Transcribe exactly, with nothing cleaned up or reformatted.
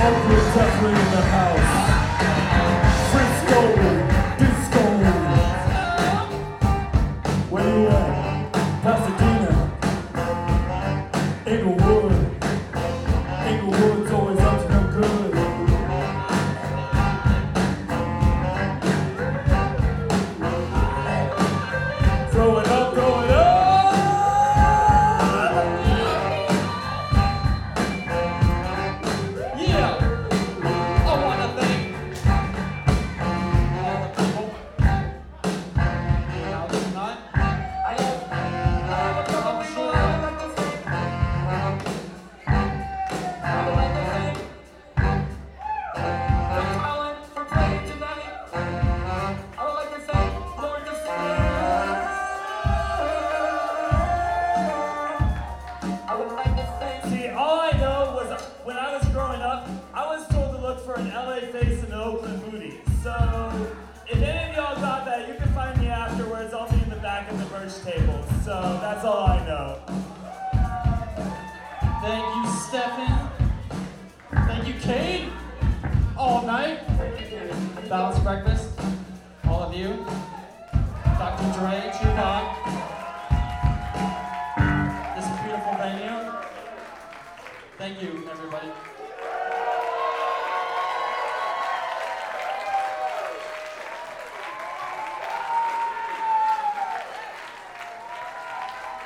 Oakland definitely in the house. Frisco, disco. Where you at? Pasadena. Inglewood. Inglewood's always up to no good. Throw it up, throw it up. For an L A face and an Oakland booty. So, if any of y'all got that, you can find me afterwards. I'll be in the back of the merch table. So, that's all I know. Thank you, Stefan. Thank you, Cade. All night. Balanced Breakfast. All of you. Doctor Dre, Tupac. This beautiful venue. Thank you, everybody.